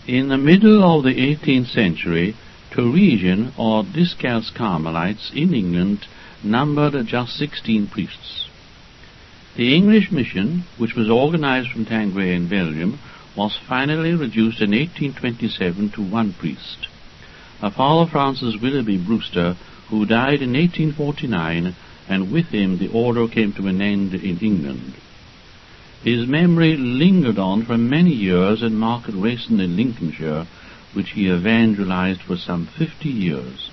In the middle of the 18th century, Theresian or Discalced Carmelites in England numbered just 16 priests. The English mission, which was organized from Tangray in Belgium, was finally reduced in 1827 to one priest, a Father Francis Willoughby Brewster, who died in 1849, and with him the order came to an end in England. His memory lingered on for many years in Market Rayson in Lincolnshire, which he evangelized for some 50 years.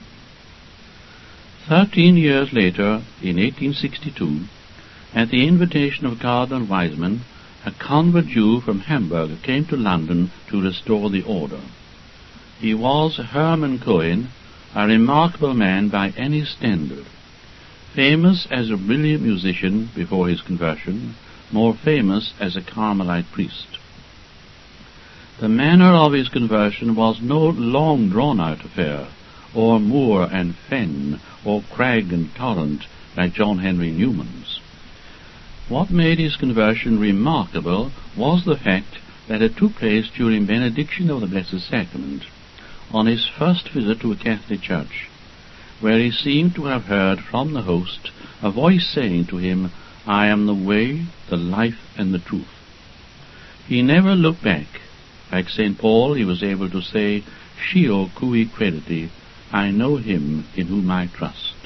13 years later, in 1862, at the invitation of Cardinal Wiseman, a convert Jew from Hamburg came to London to restore the order. He was Herman Cohen, a remarkable man by any standard, famous as a brilliant musician before his conversion, more famous as a Carmelite priest. The manner of his conversion was no long drawn-out affair, or moor and fen, or crag and torrent, like John Henry Newman's. What made his conversion remarkable was the fact that it took place during benediction of the Blessed Sacrament, on his first visit to a Catholic church, where he seemed to have heard from the host a voice saying to him, "I am the way, the life, and the truth." He never looked back. Like St. Paul, he was able to say, "Scio cui crediti," I know him in whom I trust.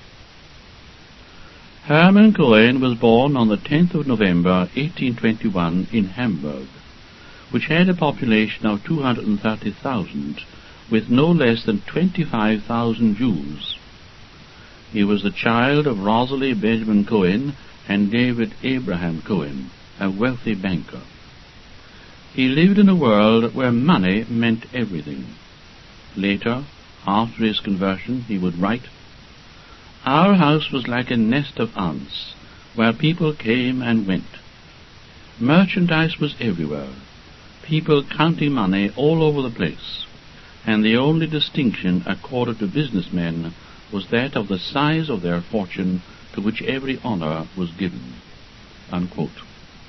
Herman Cohen was born on the 10th of November, 1821, in Hamburg, which had a population of 230,000, with no less than 25,000 Jews. He was the child of Rosalie Benjamin Cohen and David Abraham Cohen, a wealthy banker. He lived in a world where money meant everything. Later, after his conversion, he would write, "Our house was like a nest of ants, where people came and went. Merchandise was everywhere, people counting money all over the place, and the only distinction accorded to businessmen was that of the size of their fortune, to which every honor was given." Unquote.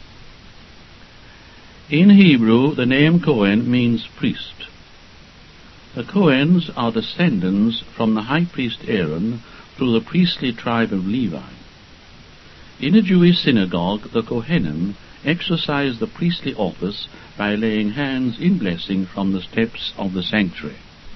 In Hebrew, the name Cohen means priest. The Cohens are descendants from the high priest Aaron through the priestly tribe of Levi. In a Jewish synagogue, the Kohanim exercised the priestly office by laying hands in blessing from the steps of the sanctuary.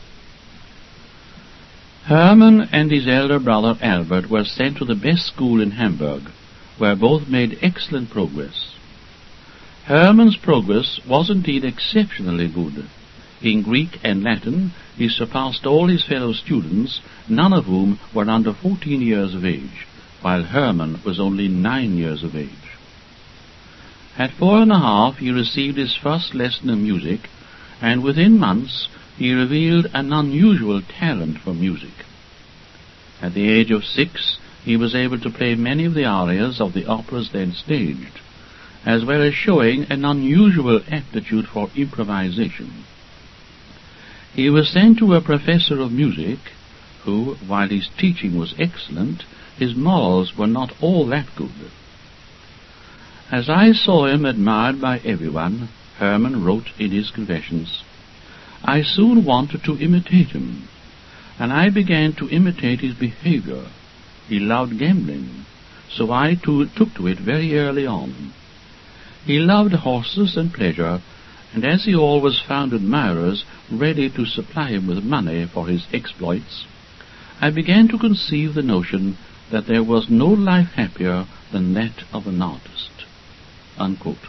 Herman and his elder brother Albert were sent to the best school in Hamburg, where both made excellent progress. Herman's progress was indeed exceptionally good. In Greek and Latin he surpassed all his fellow students, none of whom were under 14 years of age, while Herman was only 9 years of age. At 4½ he received his first lesson in music, and within months he revealed an unusual talent for music. At the age of 6 he was able to play many of the arias of the operas then staged, as well as showing an unusual aptitude for improvisation. He was sent to a professor of music, who, while his teaching was excellent, his morals were not all that good. "As I saw him admired by everyone," Herman wrote in his Confessions, "I soon wanted to imitate him, and I began to imitate his behavior. He loved gambling, so I too took to it very early on. He loved horses and pleasure, and as he always found admirers ready to supply him with money for his exploits, I began to conceive the notion that there was no life happier than that of an artist." Unquote.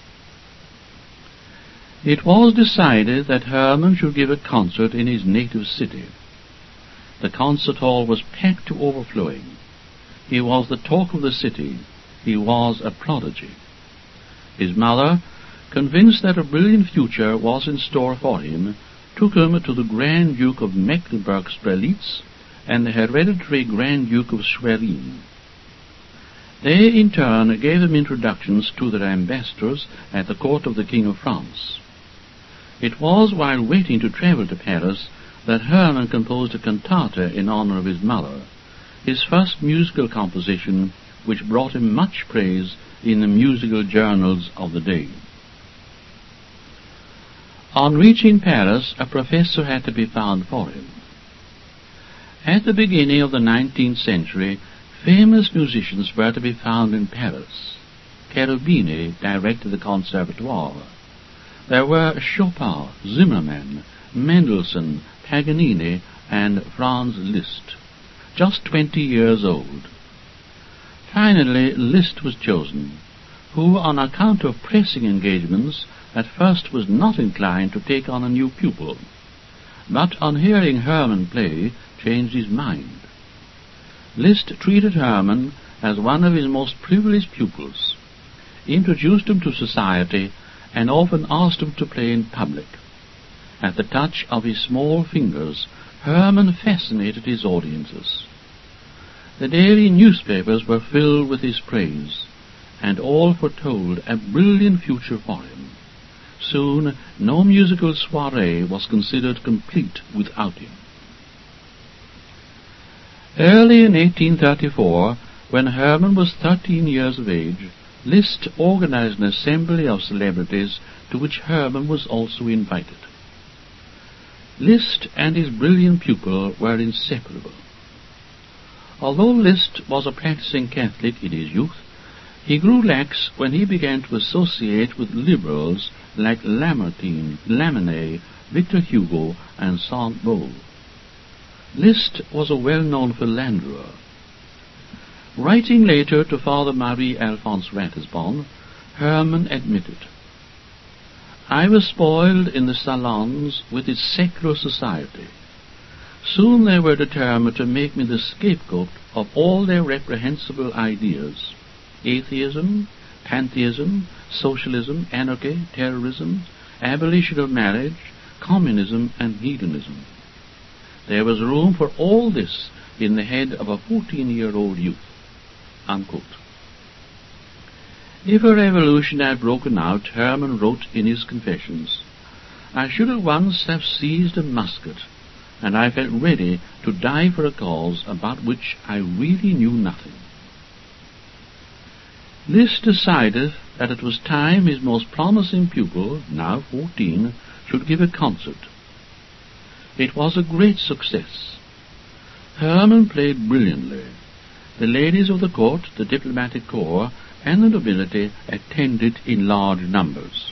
It was decided that Herman should give a concert in his native city. The concert hall was packed to overflowing. He was the talk of the city. He was a prodigy. His mother, convinced that a brilliant future was in store for him, took him to the Grand Duke of Mecklenburg-Strelitz and the hereditary Grand Duke of Schwerin. They, in turn, gave him introductions to their ambassadors at the court of the King of France. It was while waiting to travel to Paris that Herman composed a cantata in honor of his mother, his first musical composition, which brought him much praise in the musical journals of the day. On reaching Paris, a professor had to be found for him. At the beginning of the 19th century, famous musicians were to be found in Paris. Cherubini directed the Conservatoire. There were Chopin, Zimmermann, Mendelssohn, Paganini, and Franz Liszt, just 20 years old. Finally, Liszt was chosen, who, on account of pressing engagements, at first was not inclined to take on a new pupil, but on hearing Hermann play, changed his mind. Liszt treated Hermann as one of his most privileged pupils, introduced him to society, and often asked him to play in public. At the touch of his small fingers, Hermann fascinated his audiences. The daily newspapers were filled with his praise, and all foretold a brilliant future for him. Soon, no musical soirée was considered complete without him. Early in 1834, when Hermann was 13 years of age, Liszt organized an assembly of celebrities to which Hermann was also invited. Liszt and his brilliant pupil were inseparable. Although Liszt was a practicing Catholic in his youth, he grew lax when he began to associate with liberals like Lamartine, Lamennais, Victor Hugo, and Sainte-Beuve. Liszt was a well-known philanderer. Writing later to Father Marie-Alphonse Ratisbonne, Hermann admitted, "I was spoiled in the salons with its secular society. Soon they were determined to make me the scapegoat of all their reprehensible ideas: atheism, pantheism, socialism, anarchy, terrorism, abolition of marriage, communism, and hedonism. There was room for all this in the head of a 14-year-old youth." Unquote. If a revolution had broken out, Hermann wrote in his confessions, "I should at once have seized a musket, and I felt ready to die for a cause about which I really knew nothing." Liszt decided that it was time his most promising pupil, now 14, should give a concert. It was a great success. Hermann played brilliantly. The ladies of the court, the diplomatic corps, and the nobility attended in large numbers.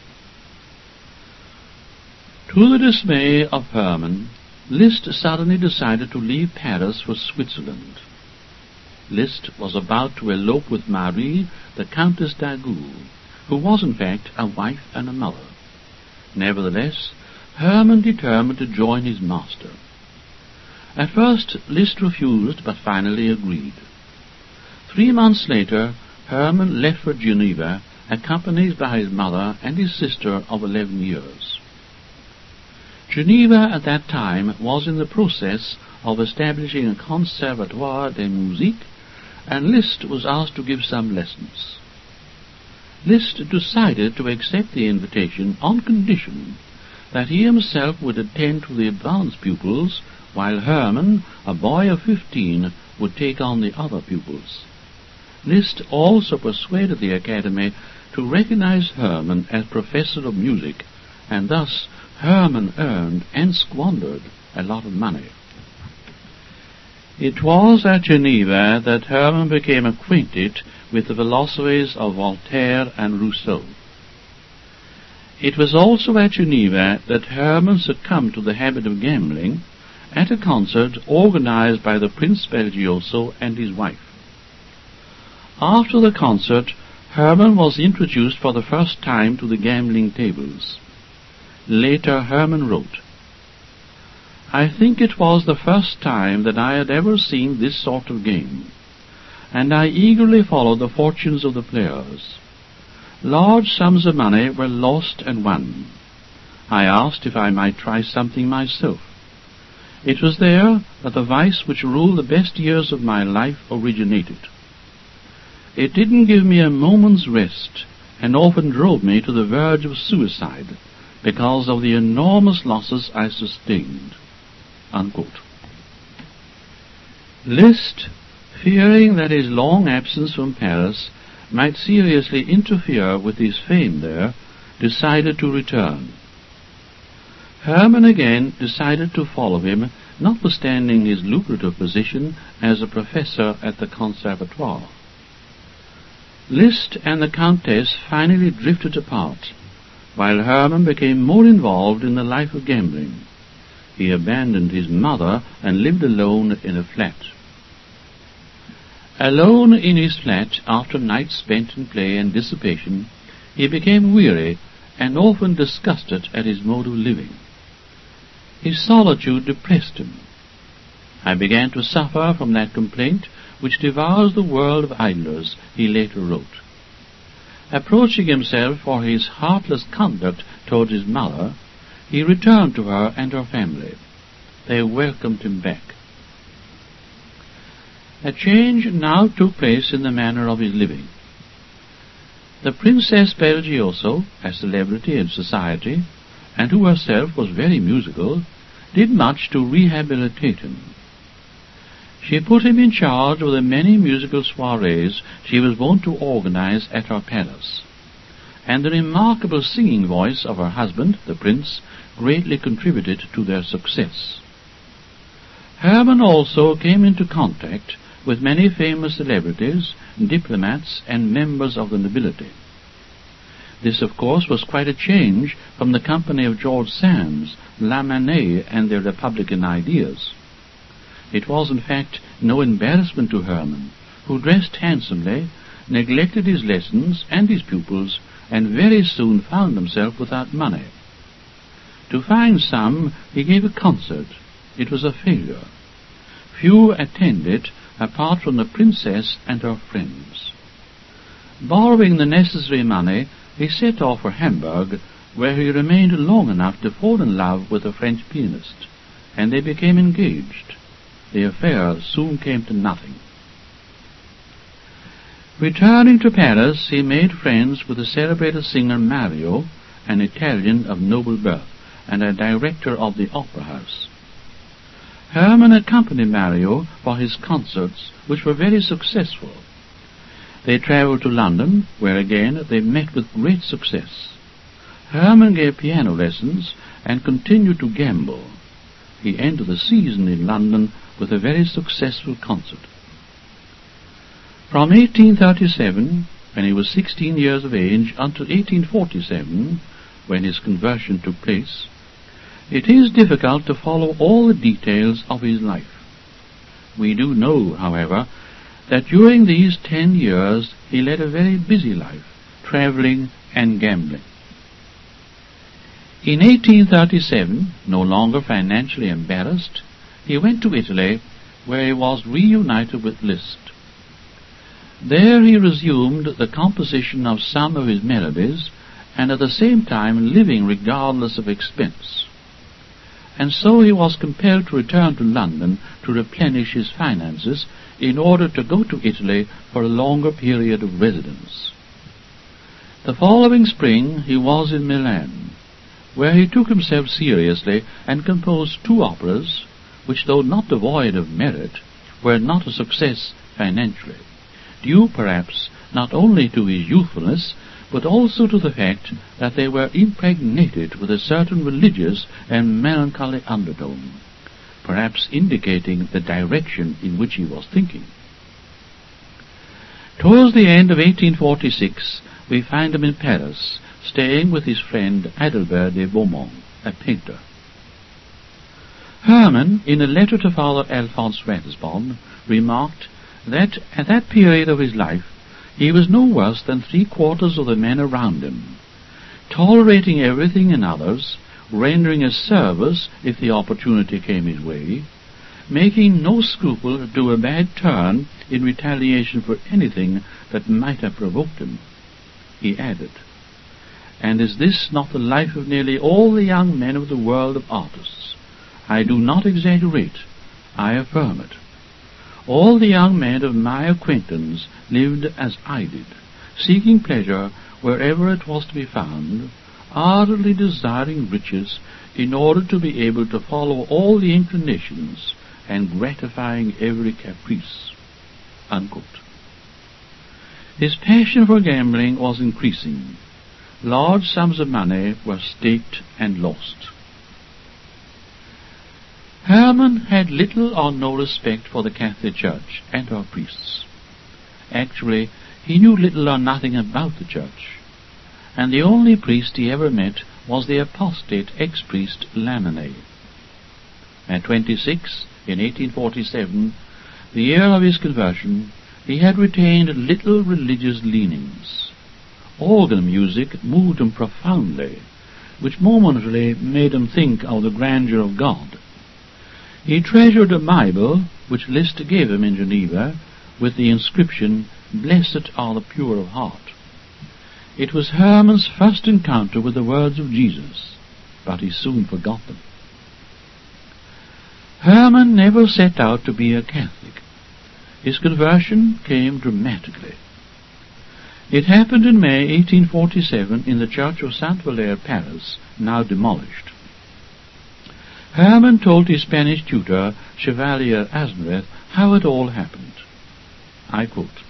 To the dismay of Hermann, Liszt suddenly decided to leave Paris for Switzerland. Liszt was about to elope with Marie, the Countess d'Agoult, who was in fact a wife and a mother. Nevertheless, Hermann determined to join his master. At first Liszt refused, but finally agreed. 3 months later, Hermann left for Geneva, accompanied by his mother and his sister of 11 years. Geneva at that time was in the process of establishing a Conservatoire de Musique, and Liszt was asked to give some lessons. Liszt decided to accept the invitation on condition that he himself would attend to the advanced pupils, while Hermann, a boy of 15, would take on the other pupils. Liszt also persuaded the Academy to recognize Hermann as professor of music, and thus Hermann earned and squandered a lot of money. It was at Geneva that Hermann became acquainted with the philosophies of Voltaire and Rousseau. It was also at Geneva that Hermann succumbed to the habit of gambling at a concert organized by the Prince Belgioso and his wife. After the concert, Hermann was introduced for the first time to the gambling tables. Later Hermann wrote, "I think it was the first time that I had ever seen this sort of game, and I eagerly followed the fortunes of the players. Large sums of money were lost and won. I asked if I might try something myself. It was there that the vice which ruled the best years of my life originated. It didn't give me a moment's rest, and often drove me to the verge of suicide because of the enormous losses I sustained." Unquote. Liszt, fearing that his long absence from Paris might seriously interfere with his fame there, decided to return. Hermann again decided to follow him, notwithstanding his lucrative position as a professor at the Conservatoire. Liszt and the Countess finally drifted apart, while Hermann became more involved in the life of gambling. He abandoned his mother and lived alone in a flat. Alone in his flat, after nights spent in play and dissipation, he became weary and often disgusted at his mode of living. His solitude depressed him. I began to suffer from that complaint which devours the world of idlers, he later wrote. Approaching himself for his heartless conduct towards his mother, he returned to her and her family. They welcomed him back. A change now took place in the manner of his living. The Princess Belgioso, a celebrity in society, and who herself was very musical, did much to rehabilitate him. She put him in charge of the many musical soirees she was wont to organize at her palace, and the remarkable singing voice of her husband, the prince, greatly contributed to their success. Hermann also came into contact with many famous celebrities, diplomats, and members of the nobility. This, of course, was quite a change from the company of George Sand's, Lamennais, and their republican ideas. It was, in fact, no embarrassment to Hermann, who dressed handsomely, neglected his lessons and his pupils, and very soon found himself without money. To find some, he gave a concert. It was a failure. Few attended, apart from the princess and her friends. Borrowing the necessary money, he set off for Hamburg, where he remained long enough to fall in love with a French pianist, and they became engaged. The affair soon came to nothing. Returning to Paris, he made friends with the celebrated singer Mario, an Italian of noble birth, and a director of the opera house. Hermann accompanied Mario for his concerts, which were very successful. They traveled to London, where again they met with great success. Hermann gave piano lessons and continued to gamble. He ended the season in London with a very successful concert. From 1837, when he was 16 years of age, until 1847, when his conversion took place, it is difficult to follow all the details of his life. We do know, however, that during these 10 years he led a very busy life, traveling and gambling. In 1837, no longer financially embarrassed, he went to Italy, where he was reunited with Liszt. There he resumed the composition of some of his melodies, and at the same time living regardless of expense. And so he was compelled to return to London to replenish his finances in order to go to Italy for a longer period of residence. The following spring he was in Milan, where he took himself seriously and composed 2 operas, which, though not devoid of merit, were not a success financially, due perhaps not only to his youthfulness, but also to the fact that they were impregnated with a certain religious and melancholy undertone, perhaps indicating the direction in which he was thinking. Towards the end of 1846, we find him in Paris, staying with his friend Adalbert de Beaumont, a painter. Hermann, in a letter to Father Alphonse Ratisbonne, remarked that at that period of his life he was no worse than 3/4 of the men around him, tolerating everything in others, rendering a service if the opportunity came his way, making no scruple to do a bad turn in retaliation for anything that might have provoked him. He added, "And is this not the life of nearly all the young men of the world of artists? I do not exaggerate, I affirm it. All the young men of my acquaintance lived as I did, seeking pleasure wherever it was to be found, ardently desiring riches in order to be able to follow all the inclinations and gratifying every caprice." Unquote. His passion for gambling was increasing. Large sums of money were staked and lost. Hermann had little or no respect for the Catholic Church and her priests. Actually, he knew little or nothing about the Church, and the only priest he ever met was the apostate ex-priest Lamennais. At 26, in 1847, the year of his conversion, he had retained little religious leanings. Organ music moved him profoundly, which momentarily made him think of the grandeur of God. He treasured a Bible which Liszt gave him in Geneva, with the inscription, "Blessed are the pure of heart." It was Hermann's first encounter with the words of Jesus, but he soon forgot them. Hermann never set out to be a Catholic. His conversion came dramatically. It happened in May 1847 in the church of Saint-Valère, Paris, now demolished. Hermann told his Spanish tutor, Chevalier Asnareth, how it all happened. I quote,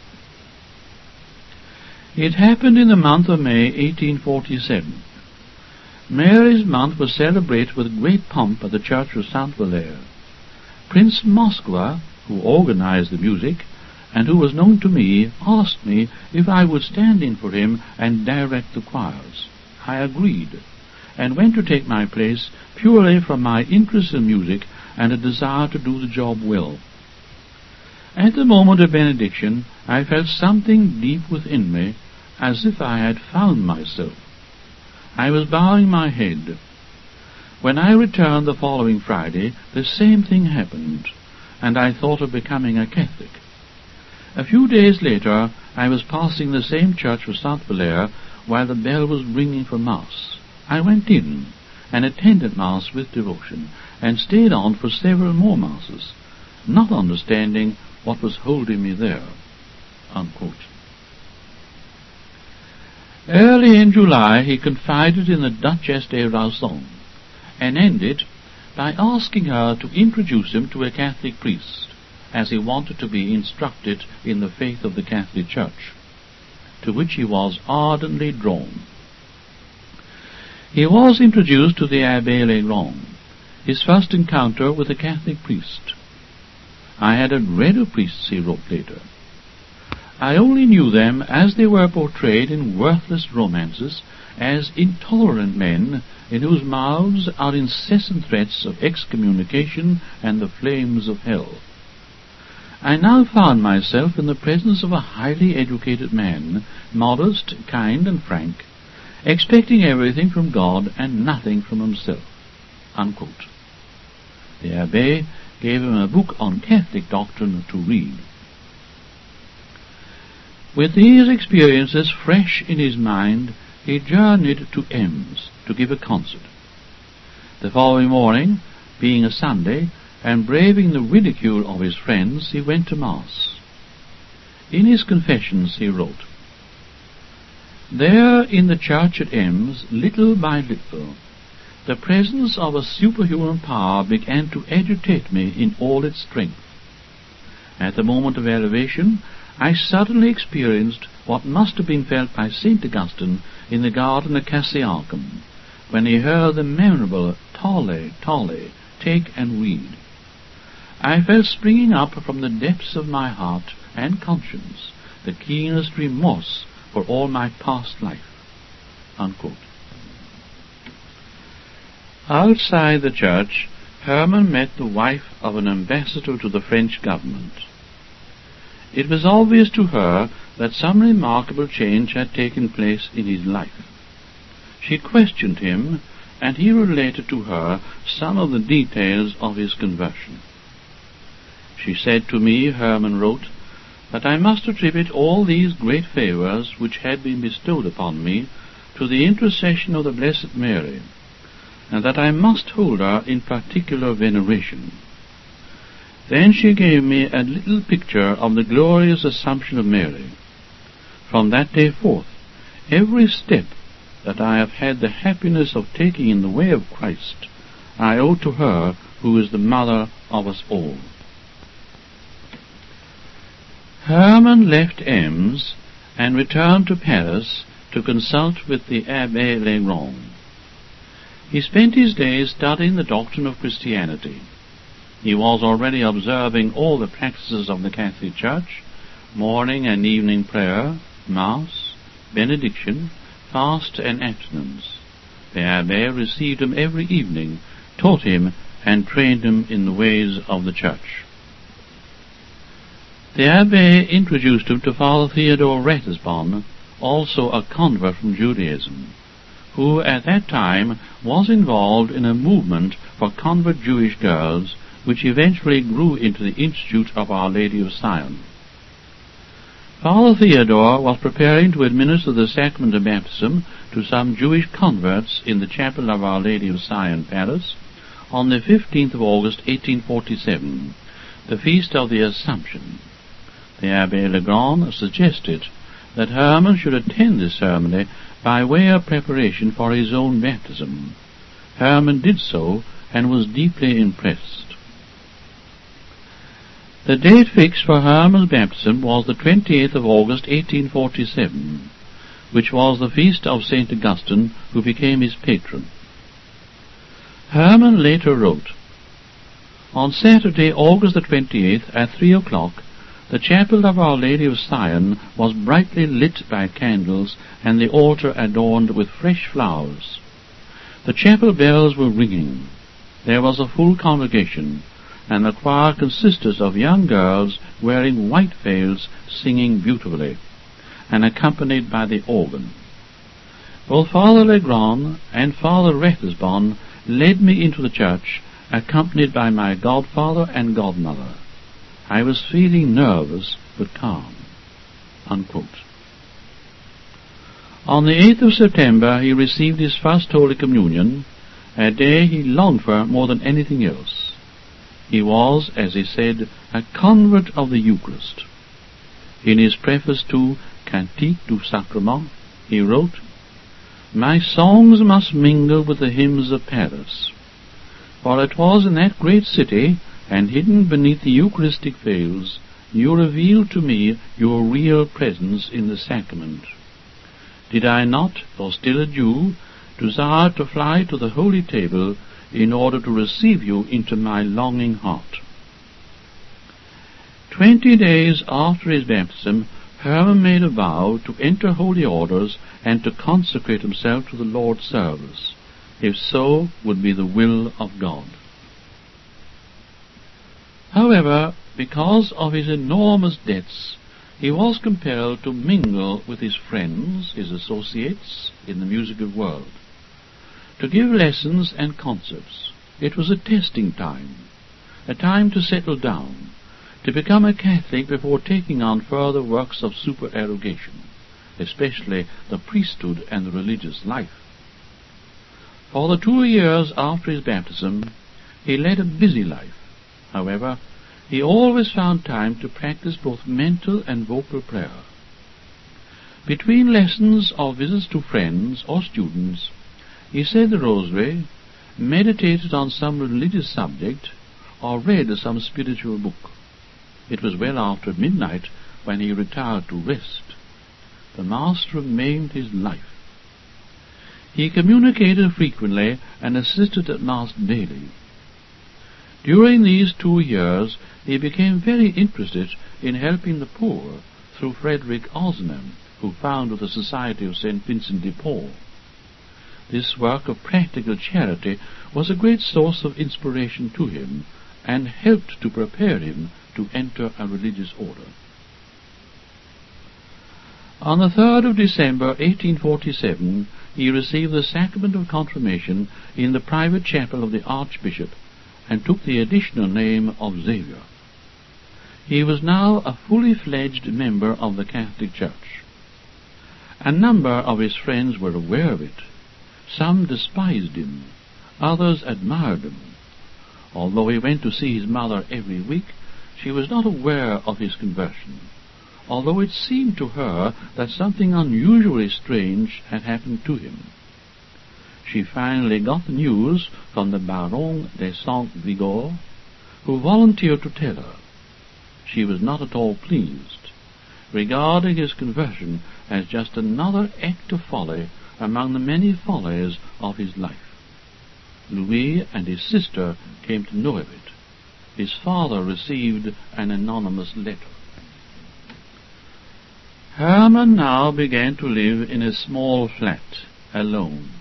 "It happened in the month of May 1847. Mary's month was celebrated with great pomp at the church of Saint-Valère. Prince Moskva, who organized the music, and who was known to me, asked me if I would stand in for him and direct the choirs. I agreed, and went to take my place purely from my interest in music and a desire to do the job well. At the moment of benediction, I felt something deep within me, as if I had found myself. I was bowing my head. When I returned the following Friday, the same thing happened, and I thought of becoming a Catholic. A few days later, I was passing the same church of Saint-Valère while the bell was ringing for Mass. I went in and attended Mass with devotion, and stayed on for several more Masses, not understanding what was holding me there." Unquote. Early in July, he confided in the Duchesse de Rauzan, and ended by asking her to introduce him to a Catholic priest, as he wanted to be instructed in the faith of the Catholic Church, to which he was ardently drawn. He was introduced to the Abbé Legrand, his first encounter with a Catholic priest. "I hadn't read of priests," he wrote later. "I only knew them as they were portrayed in worthless romances, as intolerant men in whose mouths are incessant threats of excommunication and the flames of hell. I now found myself in the presence of a highly educated man, modest, kind, and frank, expecting everything from God and nothing from himself." Unquote. The Abbé gave him a book on Catholic doctrine to read. With these experiences fresh in his mind, he journeyed to Ems to give a concert. The following morning, being a Sunday, and braving the ridicule of his friends, he went to Mass. In his Confessions he wrote, "There in the church at Ems, little by little, the presence of a superhuman power began to agitate me in all its strength. At the moment of elevation, I suddenly experienced what must have been felt by St. Augustine in the garden of Cassiacum, when he heard the memorable Tolle, Tolle, take and read. I felt springing up from the depths of my heart and conscience the keenest remorse for all my past life." Unquote. Outside the church, Hermann met the wife of an ambassador to the French government. It was obvious to her that some remarkable change had taken place in his life. She questioned him, and he related to her some of the details of his conversion. "She said to me," Hermann wrote, "that I must attribute all these great favors which had been bestowed upon me to the intercession of the Blessed Mary, and that I must hold her in particular veneration. Then she gave me a little picture of the glorious Assumption of Mary. From that day forth, every step that I have had the happiness of taking in the way of Christ, I owe to her who is the mother of us all." Hermann left Ems and returned to Paris to consult with the Abbé Legrand. He spent his days studying the doctrine of Christianity. He was already observing all the practices of the Catholic Church: morning and evening prayer, Mass, benediction, fast and abstinence. The Abbé received him every evening, taught him, and trained him in the ways of the Church. The Abbé introduced him to Father Theodore Ratisbonne, also a convert from Judaism, who at that time was involved in a movement for convert Jewish girls, which eventually grew into the Institute of Our Lady of Sion. Father Theodore was preparing to administer the sacrament of baptism to some Jewish converts in the chapel of Our Lady of Sion, Paris, on the 15th of August, 1847, the feast of the Assumption. The Abbé Legrand suggested that Hermann should attend this ceremony by way of preparation for his own baptism. Hermann did so and was deeply impressed. The date fixed for Hermann's baptism was the 28th of August, 1847, which was the feast of St. Augustine, who became his patron. Hermann later wrote, "On Saturday, August the 28th, at 3 o'clock, the chapel of Our Lady of Sion was brightly lit by candles, and the altar adorned with fresh flowers. The chapel bells were ringing. There was a full congregation, and the choir consisted of young girls wearing white veils, singing beautifully, and accompanied by the organ. Both Father Legrand and Father Ratisbonne led me into the church, accompanied by my godfather and godmother. I was feeling nervous but calm." Unquote. On the 8th of September he received his first Holy Communion, a day he longed for more than anything else. He was, as he said, a convert of the Eucharist. In his preface to Cantique du Sacrement, he wrote, "My songs must mingle with the hymns of Paris, for it was in that great city, and hidden beneath the Eucharistic veils, you revealed to me your real presence in the sacrament. Did I not, though still a Jew, desire to fly to the holy table in order to receive you into my longing heart?" 20 days after his baptism, Hermann made a vow to enter holy orders and to consecrate himself to the Lord's service, if so would be the will of God. However, because of his enormous debts, he was compelled to mingle with his friends, his associates, in the musical world, to give lessons and concerts. It was a testing time, a time to settle down, to become a Catholic before taking on further works of supererogation, especially the priesthood and the religious life. For the 2 years after his baptism, he led a busy life. However, he always found time to practice both mental and vocal prayer. Between lessons or visits to friends or students, he said the Rosary, meditated on some religious subject, or read some spiritual book. It was well after midnight when he retired to rest. The Mass remained his life. He communicated frequently and assisted at Mass daily. During these 2 years, he became very interested in helping the poor through Frederick Ozanam, who founded the Society of St. Vincent de Paul. This work of practical charity was a great source of inspiration to him, and helped to prepare him to enter a religious order. On the 3rd of December, 1847, he received the sacrament of confirmation in the private chapel of the Archbishop, and took the additional name of Xavier. He was now a fully fledged member of the Catholic Church. A number of his friends were aware of it. Some despised him, others admired him. Although he went to see his mother every week, she was not aware of his conversion, although it seemed to her that something unusually strange had happened to him. She finally got the news from the Baron de Saint-Vigor, who volunteered to tell her. She was not at all pleased, regarding his conversion as just another act of folly among the many follies of his life. Louis and his sister came to know of it. his father received an anonymous letter. Hermann now began to live in a small flat, alone.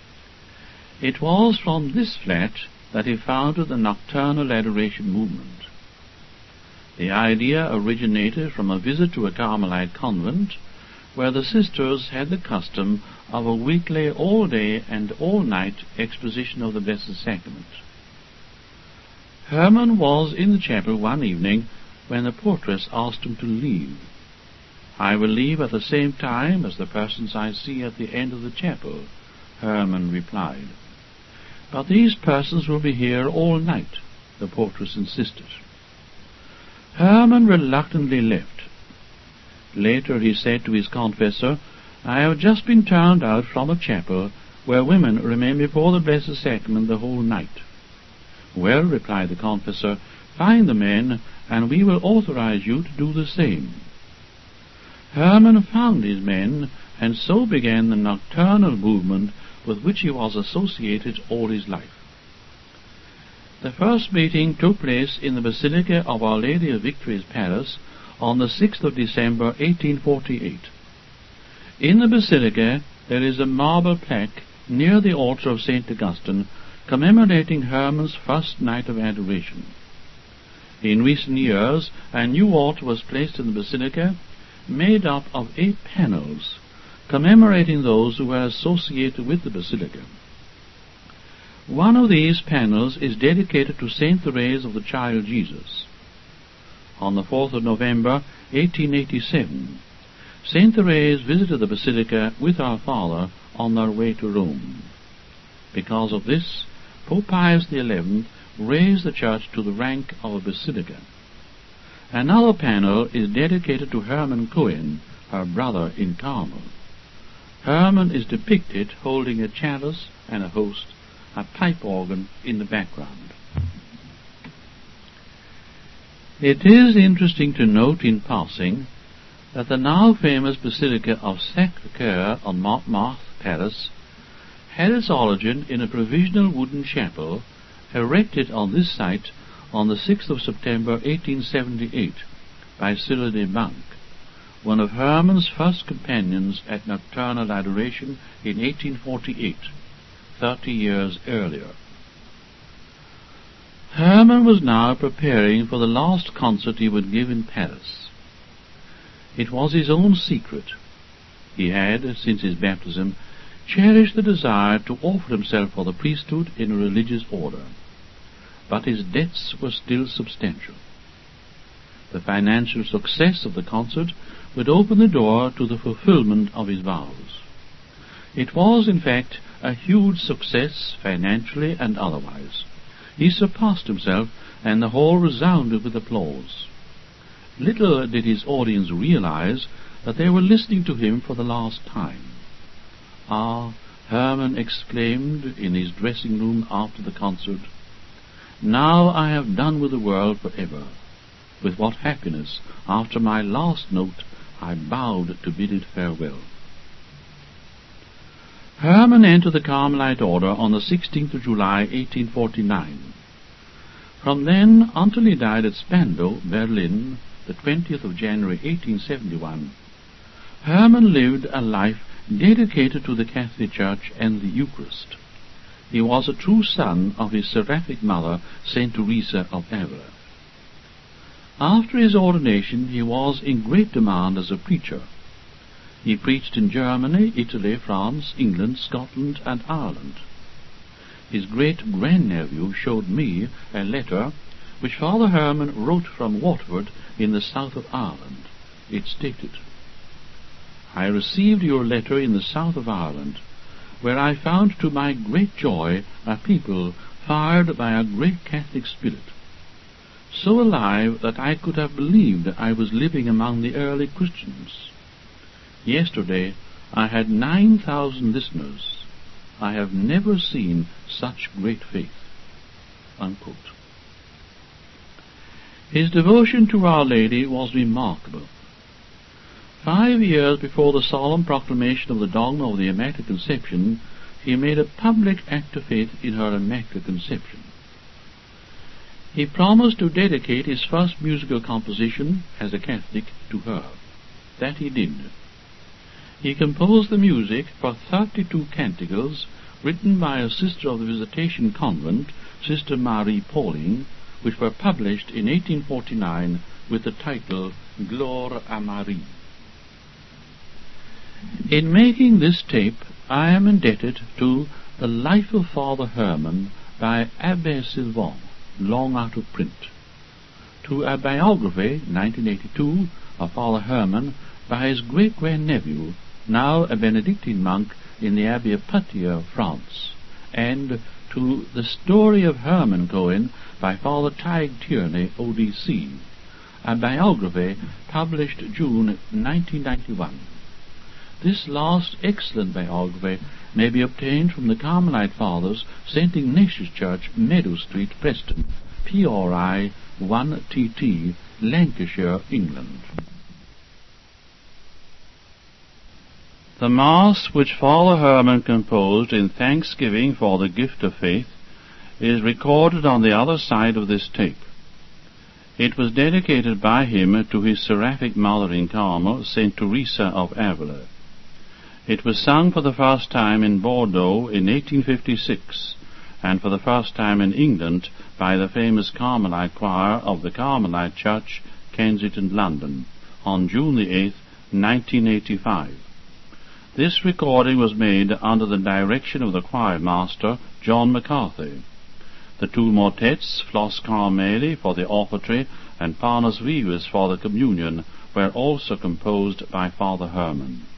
It was from this flat that he founded the Nocturnal Adoration movement. The idea originated from a visit to a Carmelite convent, where the sisters had the custom of a weekly all-day and all-night exposition of the Blessed Sacrament. Hermann was in the chapel one evening when the portress asked him to leave. "I will leave at the same time as the persons I see at the end of the chapel," Hermann replied. "But these persons will be here all night," the portress insisted. Hermann reluctantly left. Later he said to his confessor, "I have just been turned out from a chapel where women remain before the Blessed Sacrament the whole night." "Well," replied the confessor, "find the men, and we will authorize you to do the same." Hermann found his men, and so began the nocturnal movement with which he was associated all his life. The first meeting took place in the Basilica of Our Lady of Victory, Paris, on the 6th of December, 1848. In the Basilica there is a marble plaque near the altar of St. Augustine commemorating Hermann's first night of adoration. In recent years, a new altar was placed in the Basilica, made up of 8 panels, commemorating those who were associated with the Basilica. One of these panels is dedicated to Saint Therese of the Child Jesus. On the 4th of November, 1887, Saint Therese visited the Basilica with her father on their way to Rome. Because of this, Pope Pius XI raised the church to the rank of a basilica. Another panel is dedicated to Hermann Cohen, her brother in Carmel. Hermann is depicted holding a chalice and a host, a pipe organ in the background. It is interesting to note in passing that the now famous Basilica of Sacré-Cœur on Montmartre, Paris, had its origin in a provisional wooden chapel erected on this site on the 6th of September 1878 by Cyril de Banck, one of Hermann's first companions at nocturnal adoration in 1848, 30 years earlier. Hermann was now preparing for the last concert he would give in Paris. It was his own secret. He had, since his baptism, cherished the desire to offer himself for the priesthood in a religious order, but his debts were still substantial. The financial success of the concert would open the door to the fulfillment of his vows. It was, in fact, a huge success, financially and otherwise. He surpassed himself, and the hall resounded with applause. Little did his audience realize that they were listening to him for the last time. "Ah," Hermann exclaimed in his dressing-room after the concert, "now I have done with the world forever. With what happiness, after my last note, I bowed to bid it farewell." Hermann entered the Carmelite order on the 16th of July, 1849. From then until he died at Spandau, Berlin, the 20th of January, 1871, Hermann lived a life dedicated to the Catholic Church and the Eucharist. He was a true son of his seraphic mother, Saint Teresa of Avila. After his ordination, he was in great demand as a preacher. He preached in Germany, Italy, France, England, Scotland, and Ireland. His great-grandnephew showed me a letter which Father Hermann wrote from Waterford in the south of Ireland. It stated, "I received your letter in the south of Ireland, where I found to my great joy a people fired by a great Catholic spirit, so alive that I could have believed I was living among the early Christians. Yesterday I had 9,000 listeners. I have never seen such great faith." Unquote. His devotion to Our Lady was remarkable. 5 years before the solemn proclamation of the dogma of the Immaculate Conception, he made a public act of faith in her Immaculate Conception. He promised to dedicate his first musical composition as a Catholic to her. That he did. He composed the music for 32 canticles written by a sister of the Visitation Convent, Sister Marie Pauling, which were published in 1849 with the title Gloire à Marie. In making this tape, I am indebted to The Life of Father Herman by Abbé Sylvain, long out of print, to a biography, 1982, of Father Herman by his great-grandnephew, now a Benedictine monk in the Abbey of Poitiers, France, and to The Story of Herman Cohen by Father Tig Tierney, ODC, a biography published June 1991. This last excellent biography may be obtained from the Carmelite Fathers, St. Ignatius Church, Meadow Street, Preston, PRI 1TT, Lancashire, England. The Mass which Father Herman composed in thanksgiving for the gift of faith is recorded on the other side of this tape. It was dedicated by him to his seraphic mother in Carmel, St. Teresa of Avila. It was sung for the first time in Bordeaux in 1856, and for the first time in England by the famous Carmelite choir of the Carmelite Church, Kensington, London, on June the 8th, 1985. This recording was made under the direction of the choir master, John McCarthy. The two motets, Flos Carmeli for the offertory and Panis Vivus for the communion, were also composed by Father Herman.